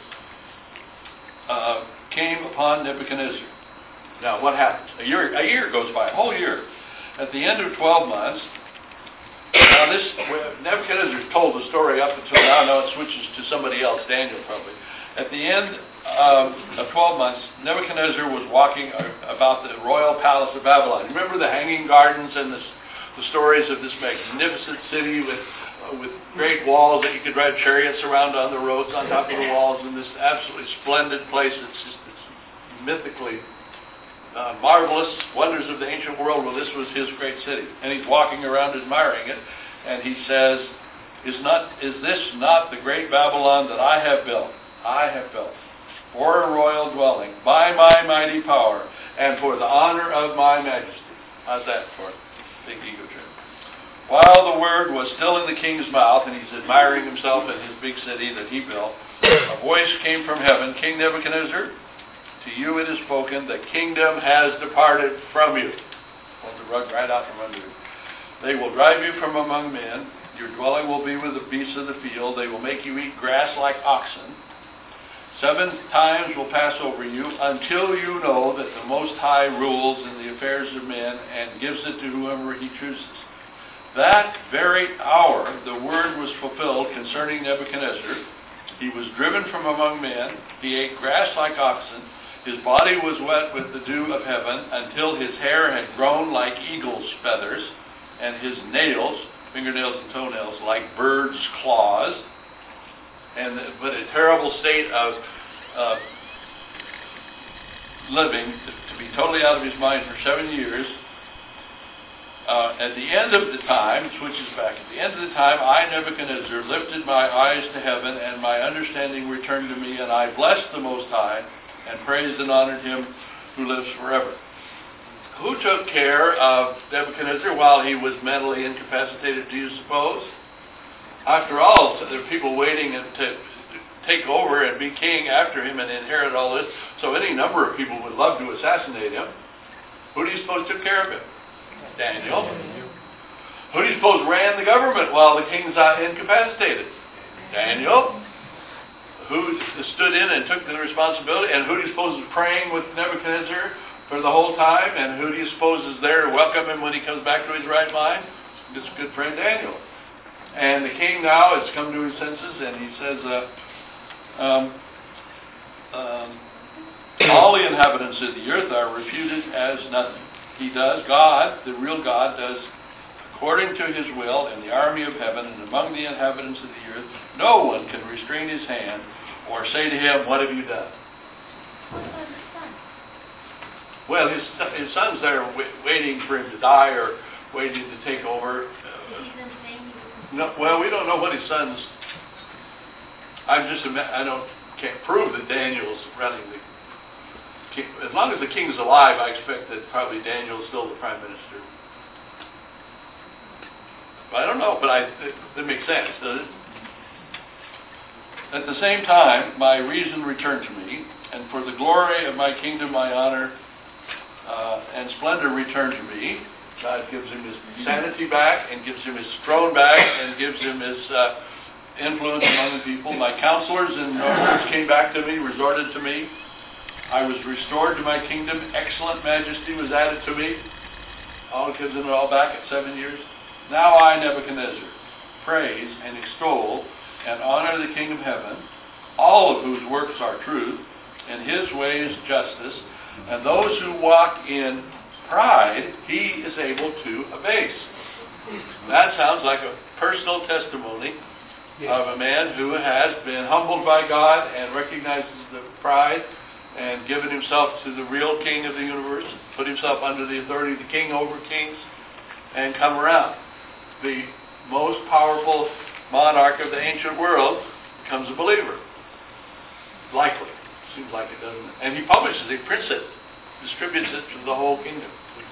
came upon Nebuchadnezzar. Now, what happens? A year goes by, a whole year. At the end of 12 months, now Nebuchadnezzar's told the story up until now. Now it switches to somebody else, Daniel probably. At the end of 12 months, Nebuchadnezzar was walking about the royal palace of Babylon. Remember the hanging gardens and the stories of this magnificent city with great walls that you could ride chariots around on the roads on top of the walls, and this absolutely splendid place. It's mythically marvelous wonders of the ancient world. Well, this was his great city, and he's walking around admiring it, and he says, "Is this not the great Babylon that I have built? I have built for a royal dwelling by my mighty power and for the honor of my majesty." How's that for a big ego trip? While the word was still in the king's mouth, and he's admiring himself in his big city that he built, a voice came from heaven, "King Nebuchadnezzar, to you it is spoken, the kingdom has departed from you." Pulled the rug right out from under you. "They will drive you from among men. Your dwelling will be with the beasts of the field. They will make you eat grass like oxen. 7 times will pass over you until you know that the Most High rules in the affairs of men and gives it to whoever he chooses." That very hour the word was fulfilled concerning Nebuchadnezzar. He was driven from among men. He ate grass like oxen. His body was wet with the dew of heaven until his hair had grown like eagle's feathers, and his nails, fingernails and toenails, like birds' claws. But a terrible state of living, to be totally out of his mind for 7 years. At the end of the time, it switches back, at the end of the time, I, Nebuchadnezzar, lifted my eyes to heaven, and my understanding returned to me, and I blessed the Most High, and praised and honored him who lives forever. Who took care of Nebuchadnezzar while he was mentally incapacitated, do you suppose? After all, there are people waiting to take over and be king after him and inherit all this, so any number of people would love to assassinate him. Who do you suppose took care of him? Daniel. Who do you suppose ran the government while the king's incapacitated? Daniel. Who stood in and took the responsibility? And who do you suppose is praying with Nebuchadnezzar for the whole time? And who do you suppose is there to welcome him when he comes back to his right mind? His good friend Daniel. And the king now has come to his senses, and he says, all the inhabitants of the earth are reputed as nothing. He does, God, the real God, does according to his will in the army of heaven and among the inhabitants of the earth. No one can restrain his hand or say to him, "What have you done?" What about his son? Well, his son's there waiting for him to die or waiting to take over. Is he then saying he was... No, well, we don't know what his son's... can't prove that Daniel's running the... As long as the king's alive, I expect that probably Daniel's still the prime minister. But I don't know, but it makes sense, doesn't it? At the same time, my reason returned to me, and for the glory of my kingdom, my honor and splendor returned to me. God gives him his sanity back, and gives him his throne back, and gives him his influence among the people. My counselors and nobles came back to me, resorted to me. I was restored to my kingdom. Excellent majesty was added to me. All gives it all back at 7 years. Now I, Nebuchadnezzar, praise and extol and honor the King of heaven, all of whose works are truth, and his ways justice, and those who walk in pride he is able to abase. That sounds like a personal testimony of a man who has been humbled by God and recognizes the pride and given himself to the real king of the universe, put himself under the authority of the king over kings, and come around. The most powerful monarch of the ancient world becomes a believer. Likely. Seems like it, doesn't it? And he publishes it, prints it, distributes it to the whole kingdom.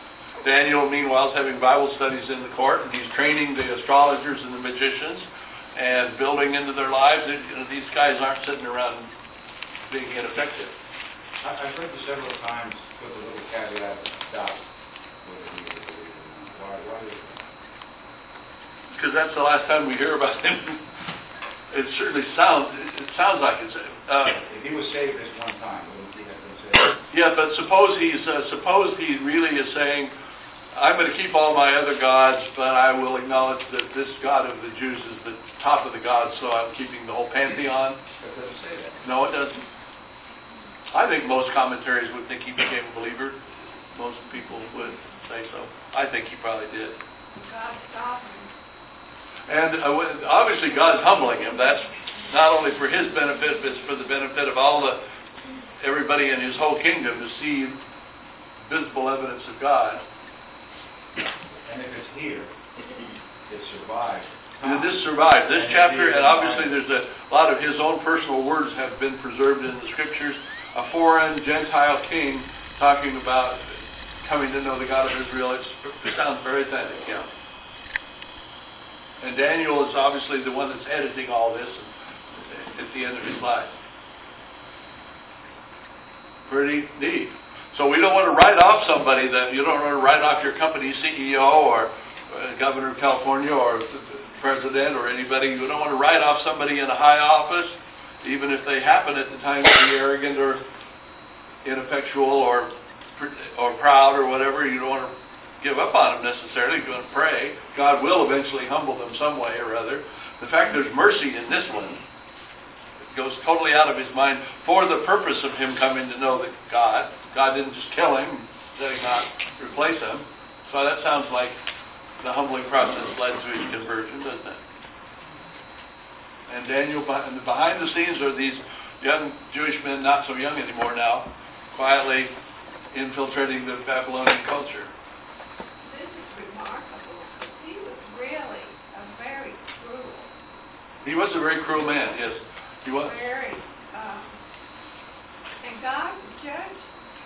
Daniel, meanwhile, is having Bible studies in the court, and he's training the astrologers and the magicians and building into their lives. These guys aren't sitting around being ineffective. I've heard this several times with a little caveat of doubt whether he was a believer or not. Why is that? Because that's the last time we hear about him. It certainly sounds like it's... If he was saved this one time, wouldn't he have been saved? Yeah, but suppose he really is saying, I'm going to keep all my other gods, but I will acknowledge that this God of the Jews is the top of the gods, so I'm keeping the whole pantheon. It doesn't say that. No, it doesn't. I think most commentaries would think he became a believer. Most people would say so. I think he probably did. God stop him. And obviously God's humbling him. That's not only for his benefit, but it's for the benefit of everybody in his whole kingdom to see visible evidence of God. And if it's here, it survives. And this survives. This And chapter, it and obviously survives. there's a lot of his own personal words have been preserved in the scriptures. A foreign Gentile king talking about coming to know the God of Israel. It sounds very authentic, yeah. And Daniel is obviously the one that's editing all this at the end of his life. Pretty neat. So we don't want to write off somebody that you don't want to write off your company CEO or governor of California or president or anybody. You don't want to write off somebody in a high office, even if they happen at the time to be arrogant or ineffectual or proud or whatever. You don't want to give up on them necessarily. You're going to pray. God will eventually humble them some way or other. The fact there's mercy in this one, it goes totally out of his mind for the purpose of him coming to know that God didn't just kill him, did not replace him. So that sounds like the humbling process led to his conversion, doesn't it? And Daniel, behind the scenes are these young Jewish men, not so young anymore now, quietly infiltrating the Babylonian culture. This is remarkable, because he was really a very cruel, He was a very cruel man, yes. He was. very, and God judged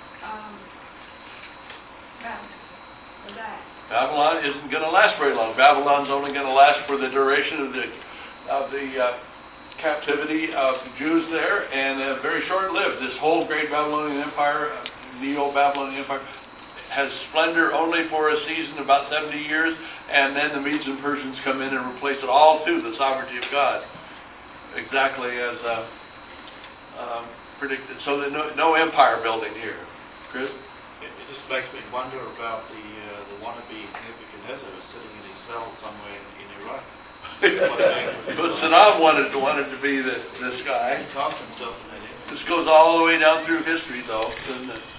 for that. Babylon isn't going to last very long. Babylon's only going to last for the duration of the captivity of the Jews there, and very short-lived. This whole great Babylonian Empire, Neo-Babylonian Empire, has splendor only for a season, about 70 years, and then the Medes and Persians come in and replace it all to the sovereignty of God, exactly as predicted. So there's no empire building here. Chris? It just makes me wonder about the wannabe Nebuchadnezzar sitting in his cell somewhere in Iraq. But Saddam wanted to be this guy. He carved himself in that image. This goes all the way down through history, though, doesn't it?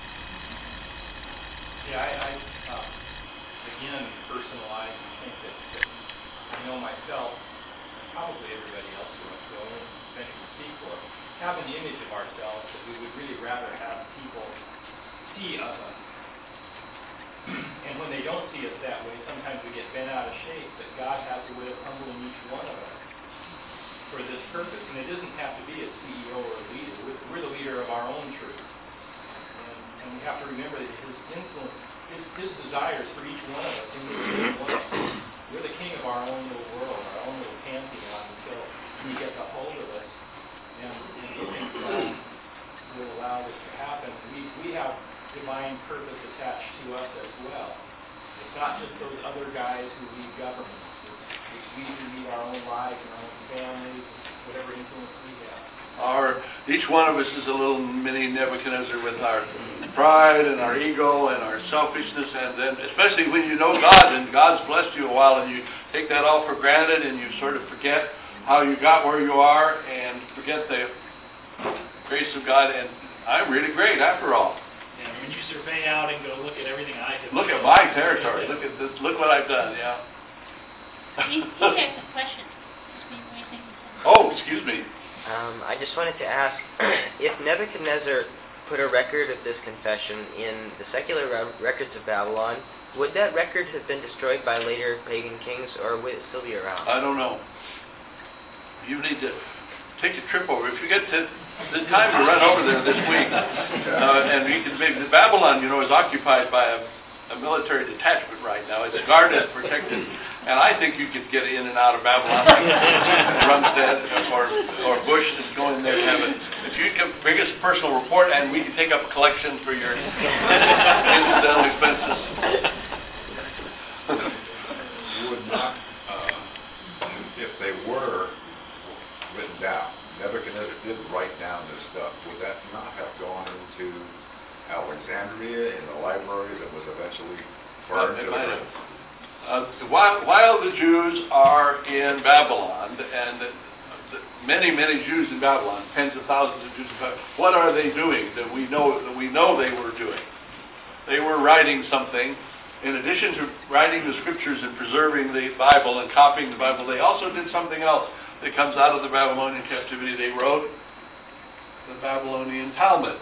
Yeah, I again, personalized, I think that I know myself, probably everybody else who I won't venture to speak for, have an image of ourselves that we would really rather have people see of us. And when they don't see us that way, sometimes we get bent out of shape, but God has a way of humbling each one of us for this purpose. And it doesn't have to be a CEO or a leader. We're the leader of our own church. And we have to remember that his influence, his desires for each one of us in one. We're the king of our own little world, our own little pantheon, until he gets a hold of us and will allow this to happen. We have divine purpose attached to us as well. It's not just those other guys who lead governments. It's we who lead our own lives and our own families, whatever influence we have. Each one of us is a little mini Nebuchadnezzar with our pride and our ego and our selfishness, and then especially when you know God and God's blessed you a while and you take that all for granted and you sort of forget how you got where you are and forget the grace of God, and I'm really great after all. And when you survey out and go look at everything I have Look done. at my territory. Look at this. Look what I've done. Yeah. He has a question. Were you thinking something? Oh, excuse me. I just wanted to ask, if Nebuchadnezzar put a record of this confession in the secular records of Babylon, would that record have been destroyed by later pagan kings, or would it still be around? I don't know. You need to take a trip over. If you get the time to run over there this week, and you can make Babylon, is occupied by a military detachment right now. It's guarded, protected, and I think you could get in and out of Babylon like Rumstead or Bush is going there to have it. If you could bring us a personal report and we can take up a collection for your incidental expenses. You would not, if they were written down, Nebuchadnezzar did write down this stuff, would that not have gone into Alexandria in the library that was eventually burned to the ground? While the Jews are in Babylon, and many Jews in Babylon, tens of thousands of Jews in Babylon, what are they doing that we know they were doing? They were writing something. In addition to writing the scriptures and preserving the Bible and copying the Bible, they also did something else that comes out of the Babylonian captivity. They wrote the Babylonian Talmud.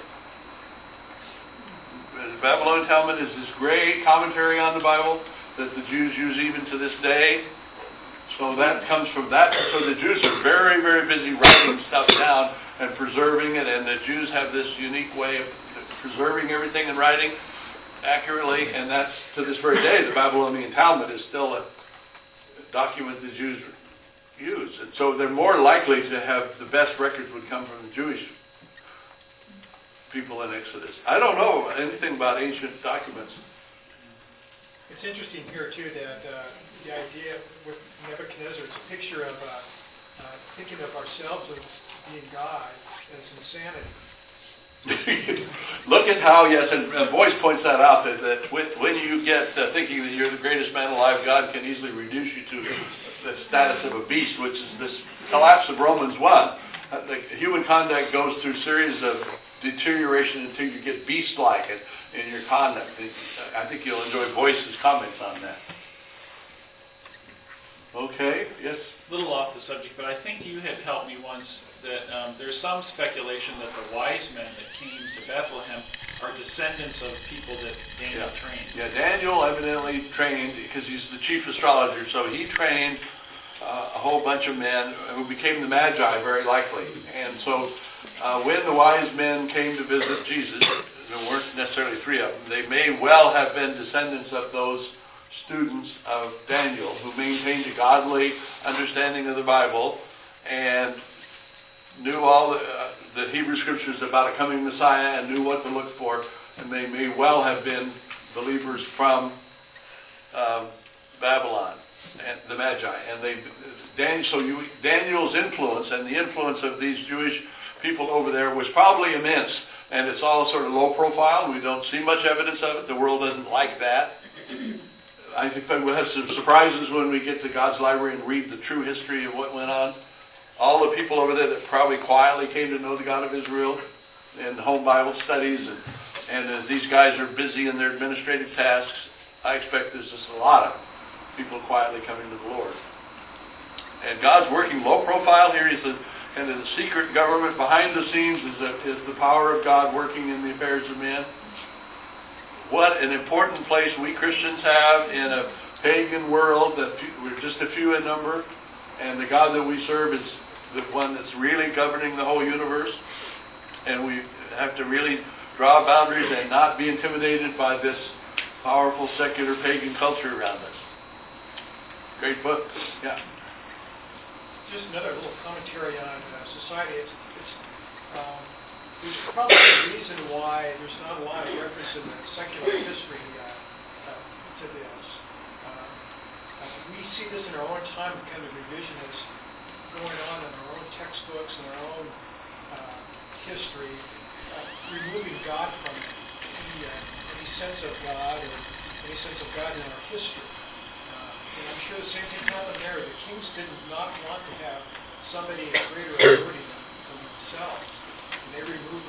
The Babylonian Talmud is this great commentary on the Bible that the Jews use even to this day. So that comes from that. So the Jews are very, very busy writing stuff down and preserving it, and the Jews have this unique way of preserving everything and writing accurately, and that's to this very day. The Babylonian Talmud is still a document the Jews use, and so they're more likely to have the best records would come from the Jewish people in Exodus. I don't know anything about ancient documents. It's interesting here too that the idea with Nebuchadnezzar, it's a picture of thinking of ourselves as being God as insanity. Look at how, yes, and Boyce points that out, that when you get thinking that you're the greatest man alive, God can easily reduce you to the status of a beast, which is this collapse of Romans 1. The human conduct goes through a series of deterioration until you get beast-like in your conduct. I think you'll enjoy Boyce's comments on that. Okay, yes? A little off the subject, but I think you had helped me once that there's some speculation that the wise men that came to Bethlehem are descendants of people that Daniel trained. Yeah, Daniel evidently trained, because he's the chief astrologer, so he trained a whole bunch of men who became the Magi, very likely. And so when the wise men came to visit Jesus, there weren't necessarily three of them, they may well have been descendants of those students of Daniel who maintained a godly understanding of the Bible and knew all the Hebrew scriptures about a coming Messiah and knew what to look for, and they may well have been believers from Babylon and the Magi. And Daniel's influence and the influence of these Jewish people over there was probably immense, and it's all sort of low profile. We don't see much evidence of it. The world doesn't like that. I think we'll have some surprises when we get to God's library and read the true history of what went on. All the people over there that probably quietly came to know the God of Israel in home Bible studies, and as these guys are busy in their administrative tasks, I expect there's just a lot of people quietly coming to the Lord. And God's working low profile here. He's kind of the secret government behind the scenes is the power of God working in the affairs of men. What an important place we Christians have in a pagan world that we're just a few in number, and the God that we serve is the one that's really governing the whole universe, and we have to really draw boundaries and not be intimidated by this powerful secular pagan culture around us. Great book. Yeah. Just another little commentary on society. There's probably a reason why there's not a lot of reference in the secular history to this. We see this in our own time, kind of revisionist going on in our own textbooks and our own history, removing God from it, any sense of God or any sense of God in our history. And I'm sure the same thing happened there. The kings did not want to have somebody in greater authority than themselves. And they removed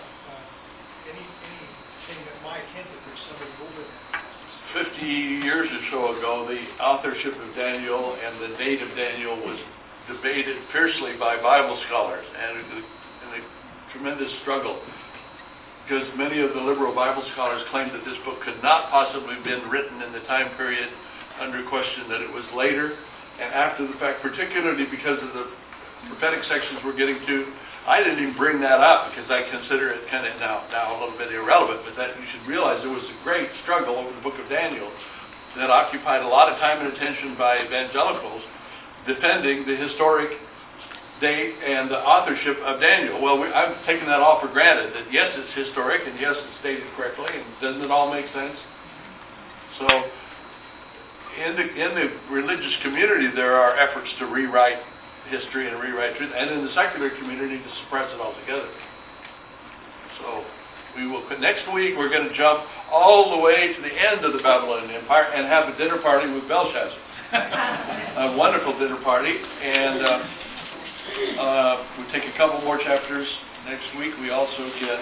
anything that might hint that there's somebody over them. 50 years or so ago, the authorship of Daniel and the date of Daniel was debated fiercely by Bible scholars, and a tremendous struggle, because many of the liberal Bible scholars claimed that this book could not possibly have been written in the time period under question, that it was later and after the fact, particularly because of the prophetic sections we're getting to, I didn't even bring that up because I consider it kind of now a little bit irrelevant, but that you should realize there was a great struggle over the book of Daniel that occupied a lot of time and attention by evangelicals defending the historic date and the authorship of Daniel. Well, I'm taking that all for granted, that yes, it's historic, and yes, it's stated correctly, and doesn't it all make sense? So, in the religious community, there are efforts to rewrite history and rewrite truth, and in the secular community to suppress it altogether. So, next week we're going to jump all the way to the end of the Babylonian Empire and have a dinner party with Belshazzar. A wonderful dinner party, and we'll take a couple more chapters next week. We also get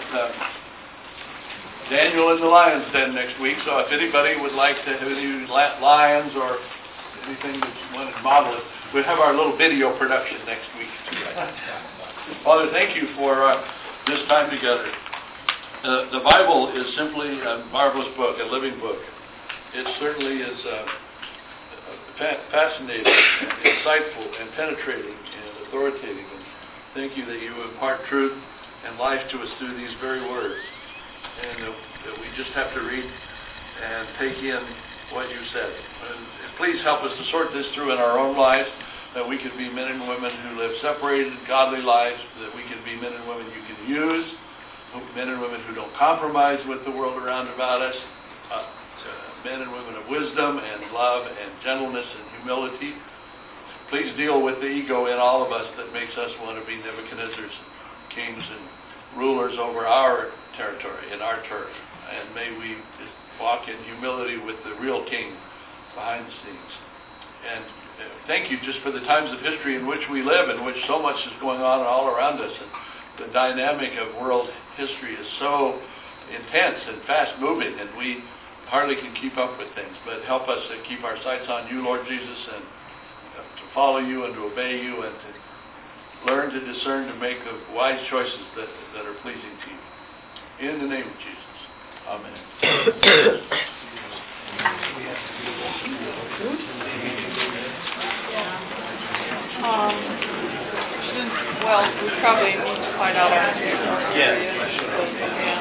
Daniel in the lion's den next week, so if anybody would like to have any lions or anything that you want to model it, we'll have our little video production next week. Father, thank you for this time together. The Bible is simply a marvelous book, a living book. It certainly is fascinating, and insightful, and penetrating, and authoritative. And thank you that you impart truth and life to us through these very words. And that we just have to read and take in what you said. And please help us to sort this through in our own lives, that we can be men and women who live separated, godly lives, that we can be men and women you can use, men and women who don't compromise with the world around about us, men and women of wisdom and love and gentleness and humility. Please deal with the ego in all of us that makes us want to be Nebuchadnezzar's kings and rulers over our territory and our turf. And may we just walk in humility with the real king behind the scenes. And thank you just for the times of history in which we live, in which so much is going on all around us. And the dynamic of world history is so intense and fast moving, and we hardly can keep up with things. But help us to keep our sights on you, Lord Jesus, and to follow you and to obey you and to learn to discern, to make the wise choices that are pleasing to you. In the name of Jesus. Amen. Well, we probably need to find out our Yes.